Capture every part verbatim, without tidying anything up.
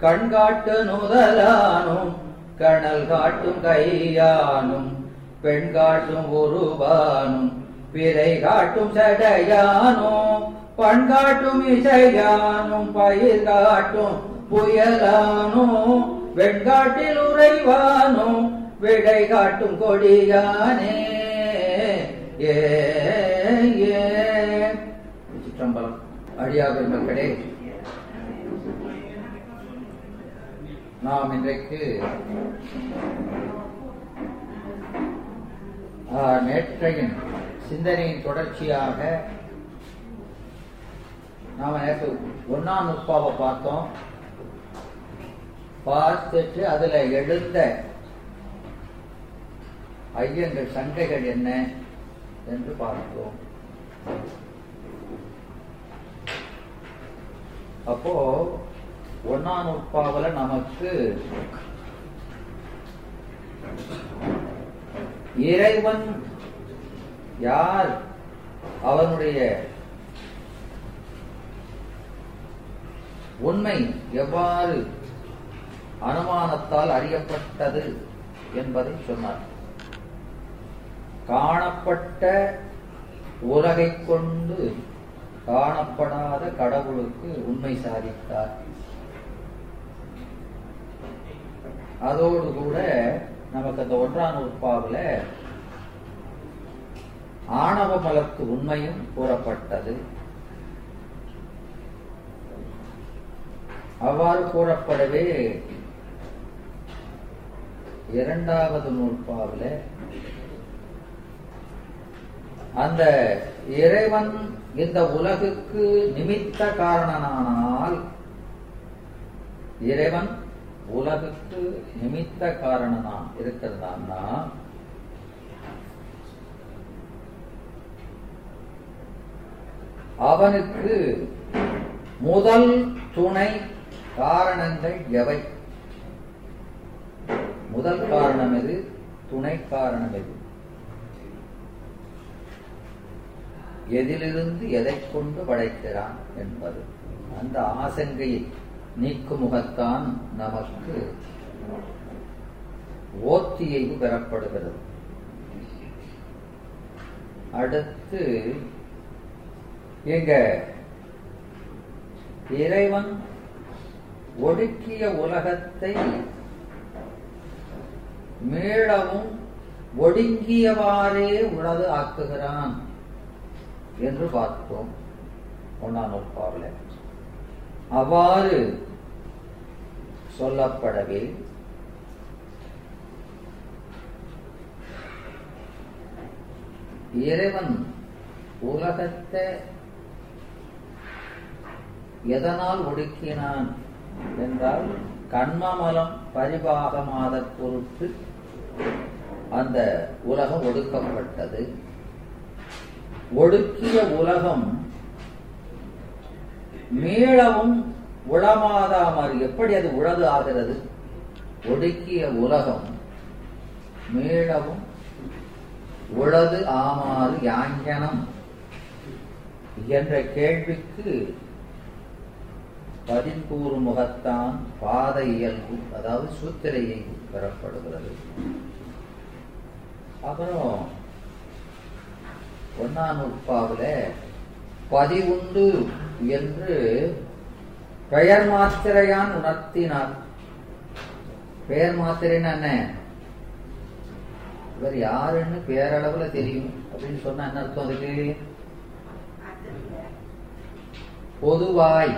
கண்காட்டு நுதலானும் கணல் காட்டும் கையானும் பெண் காட்டும் உருவானும் பிறை காட்டும் சடையானும் பண் காட்டும் இசையானும் பயிர் காட்டும் புயலானும் வெண்காட்டில் உறைவானும் விடை காட்டும் கொடியானே. ஏ சிற்றம்பலம். அடியார் மக்களே, நாம் இன்றைக்கு நேற்றையின் சிந்தனையின் தொடர்ச்சியாக நாம நேற்று ஒன்னாம் நுட்பாவை பார்த்தோம். பார்த்துட்டு அதுல எழுந்த ஐயங்கள் சண்டைகள் என்ன என்று பார்த்தோம். அப்போ ஒன்னாம் நுட்பாவில நமக்கு இறைவன் யார், அவனுடைய உண்மை எவ்வாறு அனுமானத்தால் அறியப்பட்டது என்பதை சொன்னார். காணப்பட்ட உலகை கொண்டு காணப்படாத கடவுளுக்கு உண்மை சாதித்தார். அதோடு கூட நமக்கு அந்த ஒன்றாம் நூற்பாவில ஆணவ மலத்து உண்மையும் கூறப்பட்டது. அவ்வாறு கூறப்படவே இரண்டாவது நூற்பாவில அந்த இறைவன் இந்த உலகுக்கு நிமித்த காரணனானால், இறைவன் உலகுக்கு நிமித்த காரணனான் இருக்கிறதான்னா அவனுக்கு முதல் துணை காரணங்கள் எவை? முதல் காரணம் எது? துணை காரணம் எது? எதிலிருந்து எதை கொண்டு படைக்கிறான் என்பது. அந்த ஆசங்கையை நீக்கும் முகத்தான் நமக்கு ஓத்தியைவு பெறப்படுகிறது. அடுத்து எங்க இறைவன் ஒடுக்கிய உலகத்தை மீளவும் ஒடுங்கியவாறே உளது ஆக்குகிறான் என்று பார்த்தோம் ஒன்னாம் நூற்பாவில. அவ்வாறு சொல்லப்படவே இறைவன் உலகத்தை எதனால் ஒடுக்கினான் என்றால் கண்மமலம் பரிபாகமாத பொருட்டு அந்த உலகம் ஒடுக்கப்பட்டது. ஒடுக்கிய உலகம் மீளவும் உளமாதாமறு. எப்படி அது உளது ஆகிறது? ஒடுக்கிய உலகம் மீளவும் உளது ஆமாறு யாஞ்சனம் என்ற கேள்விக்கு பதின்கூறு முகத்தான் பாத இயல்பு, அதாவது சூத்திரையை பெறப்படுகிறது. அப்புறம் ஒன்னாம் நூற்பாவில பதிவுண்டு என்று பெயர் மாத்திரையான் உணர்த்தினார். பெயர் மாத்திரைன்னு என்ன? இவர் யாருன்னு பேரளவுல தெரியும் அப்படின்னு சொன்ன என்ன அர்த்தம்? அதுக்கு பொதுவாய்.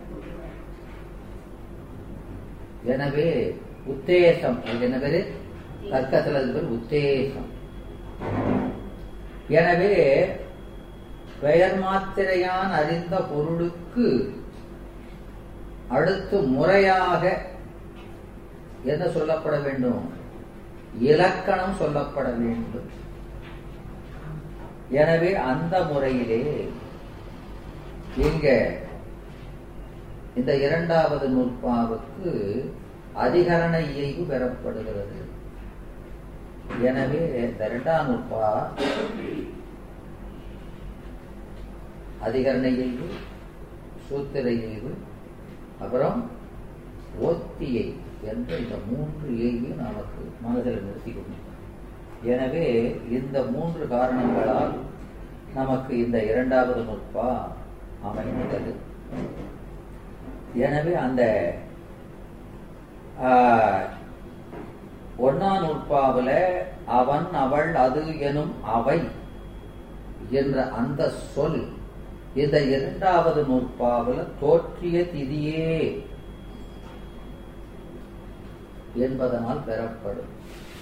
எனவே உத்தேசம், அது என்ன பேரு? தர்க்கத்தில் அது பேர் உத்தேசம். எனவே பெயர் மாத்திரையான் அறிந்த பொருளுக்கு அடுத்து முறையாக என்ன சொல்லப்பட வேண்டும்? இலக்கணம் சொல்லப்பட வேண்டும். எனவே அந்த முறையிலே இங்க இந்த இரண்டாவது நூற்பாவுக்கு அதிகரண இயைபு பெறப்படுகிறது. எனவே இந்த இரண்டாம் நூற்பா அதிகரண இயைபு, சூத்திர இயைபு, அப்புறம் ஓத்தியை என்ற இந்த மூன்று ஏயும் நமக்கு மனதில் நிறுத்திக்கணும். எனவே இந்த மூன்று காரணங்களால் நமக்கு இந்த இரண்டாவது நுட்பா அமைந்தது. எனவே அந்த ஒன்னா நுட்பாவில் அவன் அவள் அது எனும் அவை என்ற அந்த சொல் இந்த இரண்டாவது நூற்பாவில் தோற்றிய திதியே என்பதனால் பெறப்படும்.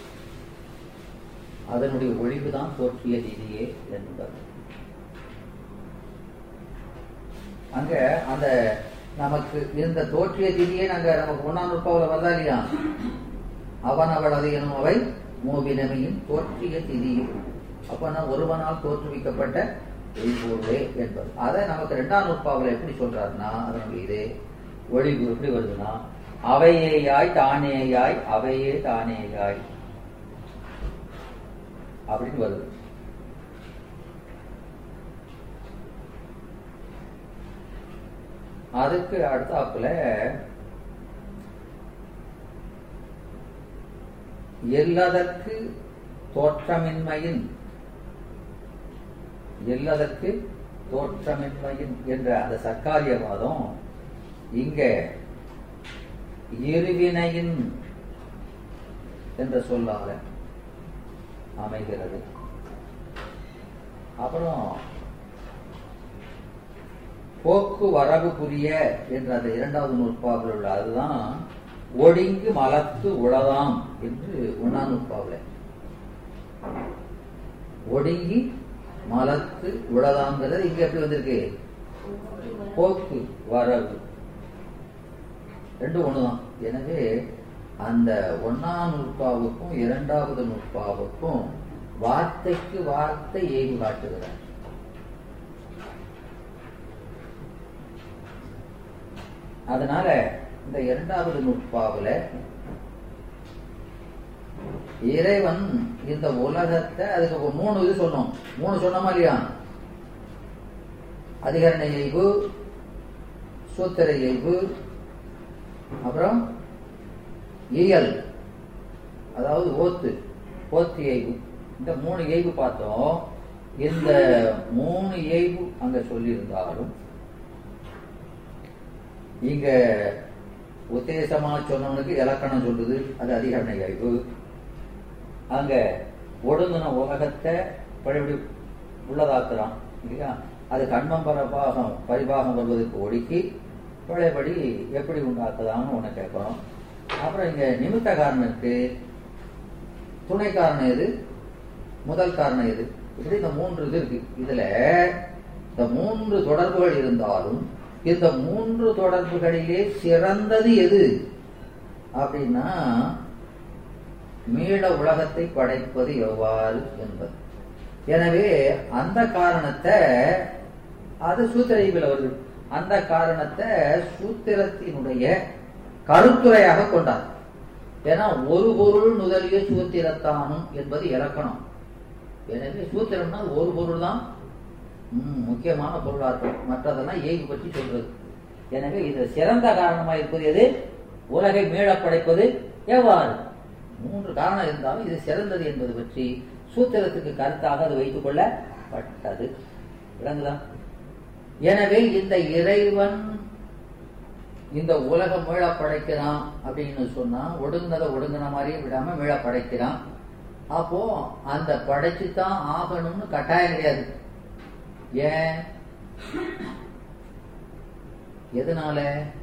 அதனுடைய ஒழிவுதான் தோற்றிய திதியே என்பது. அங்க அந்த நமக்கு இந்த தோற்றிய திதியே நாங்க நமக்கு ஒன்னாம் நுட்பாவில் வந்தா இல்லையா? அவன் அவள் அது எனும் அவை மூவினமையும் தோற்றிய திதியும். அப்பனா ஒருவனால் தோற்றுவிக்கப்பட்ட ஒளிபொருளே என்பது. அதை நமக்கு இரண்டாம் நுட்பாவில் எப்படி சொல்றாருன்னா அதனுடைய இது ஒளிவு எப்படி வருதுன்னா அவையேயாய் தானேயாய் அவையே தானேயாய் அப்படின்னு வருது. அதுக்கு அடுத்தாப்புல எல்லாதற்கு தோற்றமின்மையின் எல்லாதற்கு தோற்றமின்மையின் என்ற அந்த சர்க்காரியவாதம் இங்க இருவினையின் என்ற சொல்லால அமைகிறது. அப்புறம் போக்கு வரவு புரிய என்ற அந்த இரண்டாவது நூற்பாவில் உள்ள அதுதான் ஒடுங்கி மலத்து உளதாம் என்று ஒன்னாம் நூற்பாவில் ஒடுங்கி மலத்து உளதாங்கிறது இங்க எப்படி வந்திருக்கு? போக்கு வரவு ரெண்டு ஒண்ணுதான். எனவே அந்த ஒன்னாம் நூற்பாவுக்கும் இரண்டாவது நூற்பாவுக்கும் வார்த்தைக்கு வார்த்தை ஏய்வு காட்டுகிறார். அதனால இந்த இரண்டாவது நூற்பாவுல இறைவன் இந்த உலகத்தை அதுக்கு மூணு இது சொன்னோம். மூணு சொன்னோமா இல்லையா? அதிகரண இயல்பு, சூத்திர இயல்பு, அப்புறம் இயல் அதாவது ஓத்து ஓத்து இயல்பு. இந்த மூணு இயல்பு பார்த்தோம். இந்த மூணு இயல்பு அங்க சொல்லியிருந்தாலும் இங்க உத்தேசமா சொன்னவனுக்கு இலக்கணம் சொல்லுது, அது அதிகரண இயல்பு. அங்க ஒடுங்கின உலகத்தை பழையபடி உள்ளதாக்குறான் இல்லையா? அது கண்மம் பரபாகம் பரிபாகம் வருவதற்கு ஒடுக்கி பழையபடி எப்படி உண்டாக்குதான்னு ஒண்ணு கேட்கணும். அப்புறம் இங்க நிமித்த காரணத்துக்கு துணை காரணம் எது, முதல் காரணம் எது, இப்படி இந்த மூன்று இது இருக்கு. இதுல இந்த மூன்று தொடர்புகள் இருந்தாலும் இந்த மூன்று தொடர்புகளிலே சிறந்தது எது அப்படின்னா மீள உலகத்தை படைப்பது எவ்வாறு என்பது. எனவே அந்த காரணத்தை அது சூத்திரையில் வருது. அந்த காரணத்தை சூத்திரத்தினுடைய கருத்துரையாக கொண்டார். ஏன்னா ஒரு பொருள் முதலிய சூத்திரத்தானும் என்பது இலக்கணம். எனவே சூத்திரம்னா ஒரு பொருள் தான் முக்கியமான பொருளா இருக்கும், மற்றதெல்லாம் ஏய்வு பற்றி சொல்றது. எனவே இது சிறந்த காரணமா இருப்பது எது? உலகை மீள படைப்பது எவ்வாறு. மூன்று காரணம் இருந்தாலும் இது சிறந்தது என்பது பற்றி சூத்திரத்துக்கு கருத்தாக அது வைத்துக் கொள்ளப்பட்டது. விளங்குதான்? எனவே இந்த இறைவன் இந்த உலகம் மீள படைக்கிறான் அப்படின்னு சொன்னா ஒடுங்கினதை ஒடுங்கின மாதிரியே விடாம மீள படைக்கிறான். அப்போ அந்த படைச்சுதான் ஆகணும்னு கட்டாயம் கிடையாது. ஏன்? எதனால?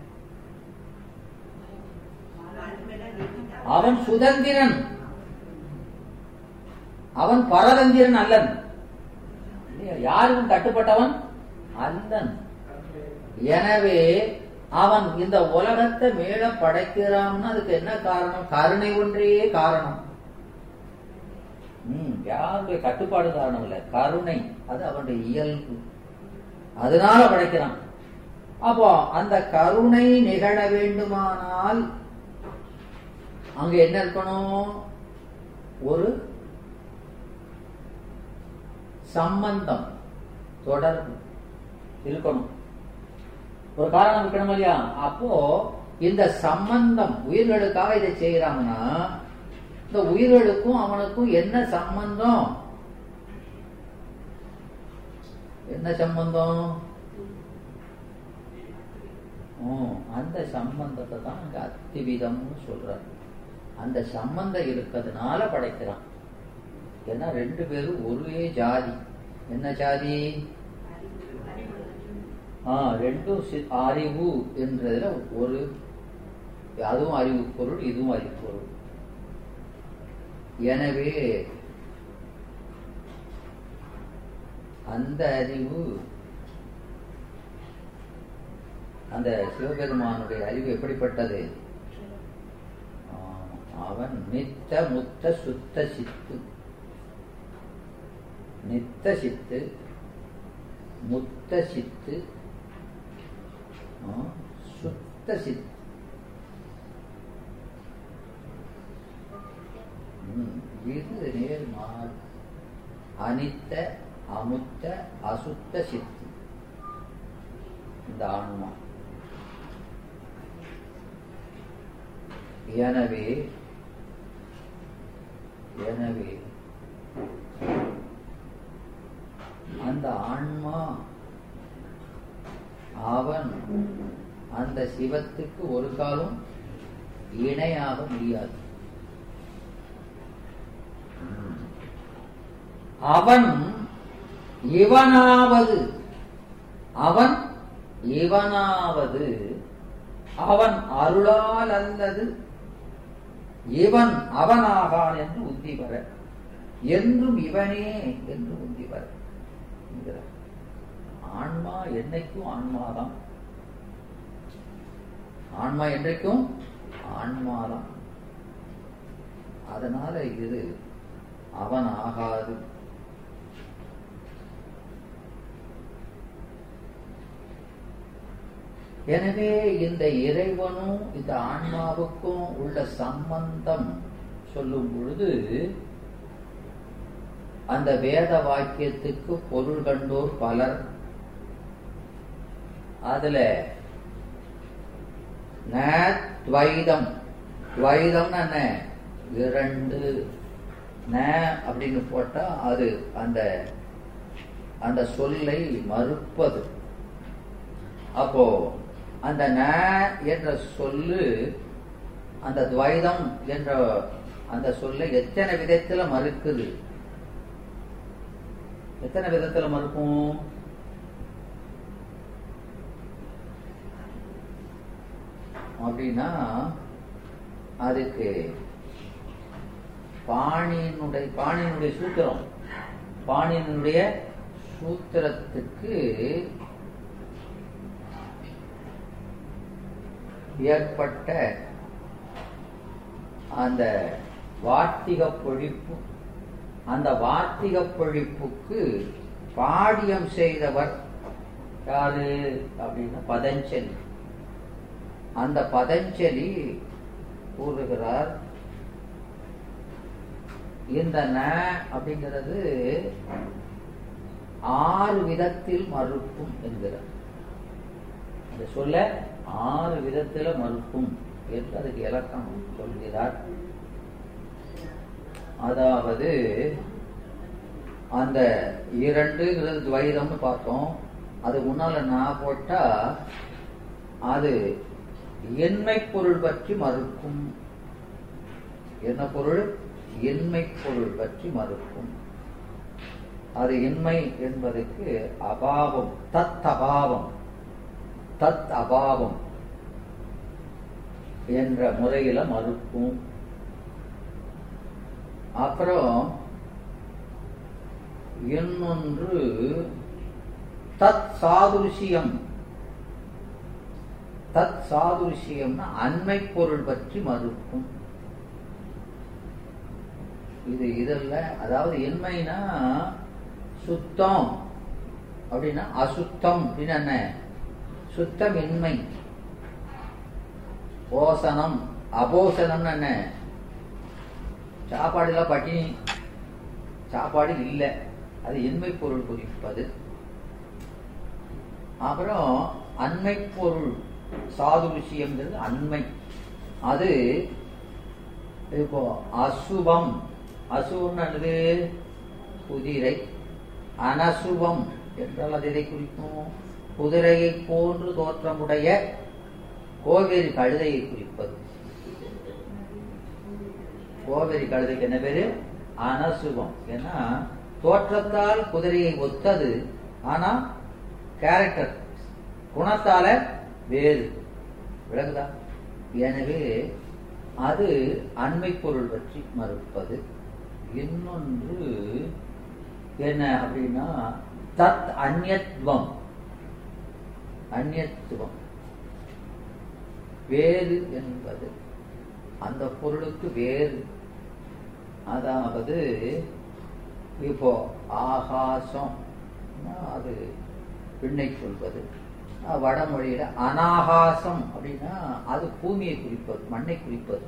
அவன் சுதந்திரன், அவன் பரதந்திரன் அல்லன், யாருக்கும் கட்டுப்பட்டவன் அல்லன். எனவே அவன் இந்த உலகத்தை மேல படைக்கிறான்னு அதுக்கு என்ன காரணம்? கருணை ஒன்றே காரணம். உம் யாருடைய கட்டுப்பாடு காரணம் இல்ல, கருணை. அது அவனுடைய இயல்பு, அதனால படைக்கிறான். அப்போ அந்த கருணை நிகழ வேண்டுமானால் அங்க என்ன இருக்கணும்? ஒரு சம்பந்தம், தொடர்பு இருக்கணும், ஒரு காரணம் இருக்கணும் இல்லையா? அப்போ இந்த சம்பந்தம் உயிர்களுக்காக இதை செய்யறாங்கன்னா இந்த உயிர்களுக்கும் அவனுக்கும் என்ன சம்பந்தம்? என்ன சம்பந்தம்? அந்த சம்பந்தத்தை தான் அங்க அத்திவிதம்னு சொல்றாரு. அந்த சம்பந்தம் இருக்கிறதுனால படைக்கிறான். ஏன்னா ரெண்டு பேரும் ஒரே ஜாதி. என்ன ஜாதி? ஆஹ் ரெண்டும் அறிவு என்றதுல ஒரு, அதுவும் அறிவு பொருள், இதுவும் அறிவு பொருள். எனவே அந்த அறிவு, அந்த சிவபெருமானுடைய அறிவு எப்படிப்பட்டது? அவன் நித்த முத்த சுத்த சித்து. நித்த சித்து, முத்த சித்து, சுத்த சித்து. இது நேர் மாறு. அனித்த அமுத்த அசுத்த சித்து இந்த ஆன்மா. எனவே எனவே அந்த ஆன்மா அவன் அந்த சிவத்துக்கு ஒரு காலம் இணையாக முடியாது. அவன் இவனாவது அவன் இவனாவது அவன் அருளால் அல்லது இவன் அவனாகான் என்று உந்தி வர, என்றும் இவனே என்று உந்தி வர. ஆன்மா என்னைக்கும் ஆன்மாதான். ஆன்மா என்றைக்கும் ஆன்மாதான். அதனால இது அவன் ஆகாது. எனவே இந்த இறைவனும் இந்த ஆன்மாவுக்கும் உள்ள சம்பந்தம் சொல்லும் பொழுது அந்த வேத வாக்கியத்துக்கு பொருள் கண்டோர் பலர். அதுல துவைதம், துவைதம் என்ன? இரண்டு. ந அப்படின்னு போட்டா அது அந்த அந்த சொல்லை மறுப்பது. அப்போ அந்த ந என்ற சொல்லு அந்த துவைதம் என்ற அந்த சொல்லை எத்தனை விதத்துல மறுக்குது? எத்தனை விதத்துல மறுக்கும்? அப்படின்னா அதுக்கு பாணியினுடைய பாணியினுடைய சூத்திரம், பாணியினுடைய சூத்திரத்துக்கு ஏற்பட்ட அந்த வார்த்திக பொழிப்பு, அந்த வார்த்திக பொழிப்புக்கு பாடியம் செய்தவர் யாரு அப்படின்னா பதஞ்சலி. அந்த பதஞ்சலி கூறுகிறார், இந்த ந அப்படிங்கிறது ஆறு விதத்தில் மறுக்கும் என்கிறார். அந்த சொல்ல ஆறு விதத்தில மறுக்கும் என்று அதுக்கு இலக்கணம் சொல்கிறார். அதாவது அந்த இரண்டுங்கிறது துவைதம்னு பார்த்தோம். அது முன்னால நான் போட்டா அது எண்மை பொருள் பற்றி மறுக்கும். என்ன பொருள்? எண்மை பொருள் பற்றி மறுக்கும். அது எண்மை என்பதற்கு அபாவம், தத் அபாவம், தத் அபாவம் என்ற முறையில மறுக்கும். அப்புறம் இன்னொன்று தத் சாதுர்சியம். தத் சாதுர்சியம்னா அண்மை பொருள் பற்றி மறுக்கும். இது இதல்ல. அதாவது எண்மைனா சுத்தம் அப்படின்னா அசுத்தம் அப்படின்னு என்ன? சுத்தம் எண்மை. போசனம் அபோசனம் என்ன? சாப்பாடு எல்லாம் பட்டினி, சாப்பாடு இல்லை, அது எண்மை பொருள் குறிப்பது. அப்புறம் அண்மை பொருள் சாதுருஷ்யம்ங்கிறது அண்மை. அது இப்போ அசுபம், அசுபம்னு குதிரை. அனசுபம் என்றால் அது எதை குறிக்கும்? குதிரையை போன்று தோற்றமுடைய கோவேரி கழுதையை குறிப்பது. கோவேரி கழுதைக்கு என்ன பேரு? அனசுபம். ஏன்னா தோற்றத்தால் குதிரையை ஒத்தது, ஆனா கேரக்டர் குணத்தால வேறு. விளங்குதா? எனவே அது அண்மை பொருள் பற்றி மறுப்பது. இன்னொன்று என்ன அப்படின்னா தத் அந்யத்வம். அந்யத்துவம் வேறு என்பது அந்த பொருளுக்கு வேறு. அதாவது இப்போ ஆகாசம் அது பெண்ணை சொல்வது, வடமொழியில அனாகாசம் அப்படின்னா அது பூமியை குறிப்பது, மண்ணை குறிப்பது.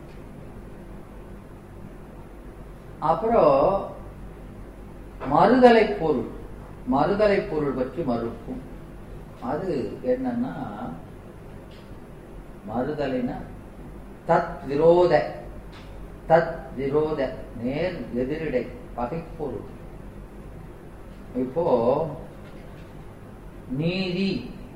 அப்புறம் மறுதலை பொருள், மறுதலை பொருள் பற்றி மறுக்கும். அது என்னன்னா மறுதலைனா தத் விரோத, தத் விரோத நேர் எதிரிடை பகைப்பொருள். இப்போ நீதி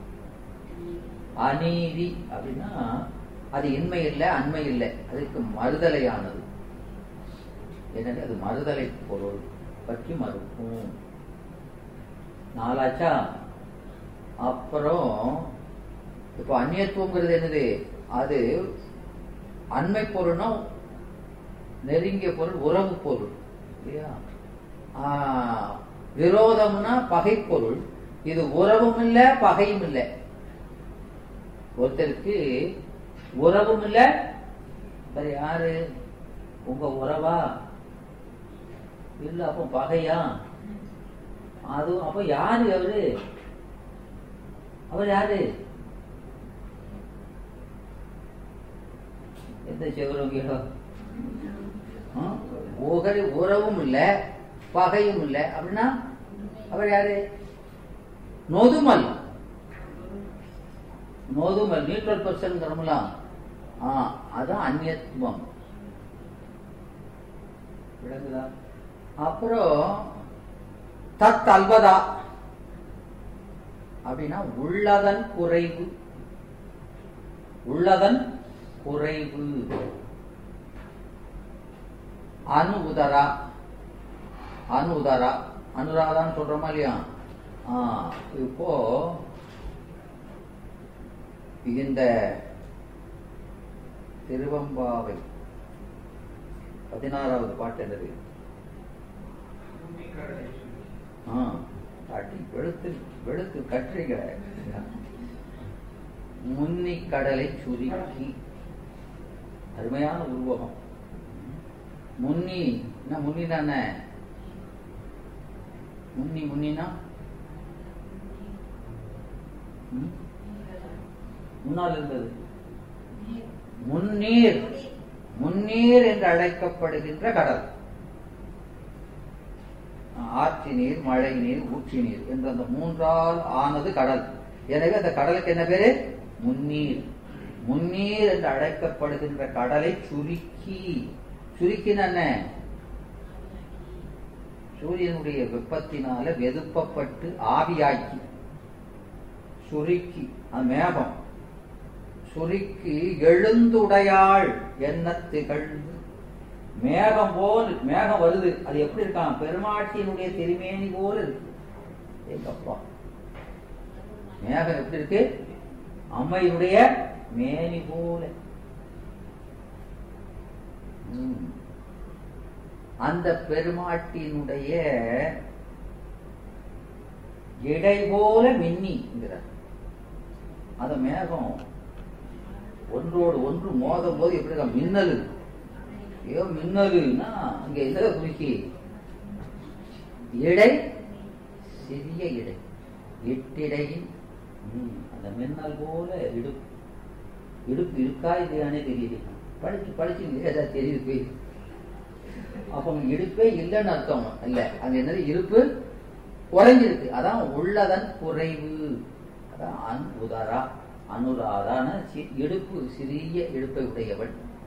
அநீதி அப்படின்னா அது இன்மை இல்லை அண்மை இல்லை, அதுக்கு மறுதலையானது. எனவே அது மறுதலை பொருள் பற்றி மறுக்கும். நாலாச்சா. அப்புறம் இப்போ அந்நியத்துவங்கிறது என்னது? அது அண்மை பொருள்னா நெருங்கிய பொருள், உறவு பொருள் இல்லையா? விரோதம்னா பகை பொருள். இது உறவும் இல்லை பகையும் இல்லை. ஒருத்தருக்கு உறவும் இல்லை, சரி யாரு உங்க உறவா இல்ல, அப்போ பகையா? அது அப்ப யாரு அவரு? அவர் யாரு? எந்த செவரோ உறவும் இல்லை பகையும் இல்லை அப்படின்னா அவர் யாரு? நொதுமல். நொதுமல் நியூட்ரல் பர்சன். அதான் அந்நியத்துவம். விளங்குதா? அப்புறம் தத் அல்பதா அப்படின்னா உள்ளதன் குறைவு, உள்ளதன் குறைவு. அணு உதரா, அணு உதரா அனுராதான்னு சொல்றோமா இல்லையா? இப்போ இந்த திருவம்பாவை பதினாறாவது பாட்டு என்னது? வெளுத்து வெளுத்து கற்றிகளை முன்னி கடலை சுருக்கி. அருமையான உருவகம். முன்னி முன்னின முன்னி முன்னினா முன்னால் இருந்தது. முன்னீர், முன்னீர் என்று அழைக்கப்படுகின்ற கடல். ஆற்று நீர், மழை நீர், ஊற்றி நீர் என்ற அந்த மூன்றால் ஆனது கடல். எனவே அந்த கடலுக்கு என்ன பேரு? முன்னீர். முன்னீர் என்று அழைக்கப்படுகின்ற கடலை சுருக்கி, சுருக்கின சூரியனுடைய வெப்பத்தினால வெதுப்பப்பட்டு ஆவியாக்கி சுருக்கி, அது மேகம் சுருக்கி எழுந்துடையாள் என்ன திகழ்ந்து. மேகம் போல் மேகம் வருது, அது எப்படி இருக்கான்? பெருமாட்டியினுடைய திருமேனி போல இருக்கு. எங்கப்பா மேகம் எப்படி இருக்கு? அம்மையுடைய மேனி போல. அந்த பெருமாட்டியினுடைய இடை போல மின்னிங்கிறார். அந்த மேகம் ஒன்றோடு ஒன்று மோதும் போது எப்படி இருக்கா? மின்னலு. ஐயோ மின்னலுன்னா அங்க எதை குறிக்கி? இடை, சிறிய இடை, எட்டிடையின் அந்த மின்னல் போல இடுப்பு. இடுப்பு இருக்கா இல்லையானே தெரியுது. படிச்சு படிச்சு ஏதாவது தெரியுது. அப்ப இடுப்பே இல்லைன்னு அர்த்தம் இல்ல. அங்க என்னது? இருப்பு குறைஞ்சிருக்கு. அதான் உள்ளதன் குறைவு. அதான் அன் உதரா அனுராதான இடுப்பு சிறிய இடுப்பை உடையவள்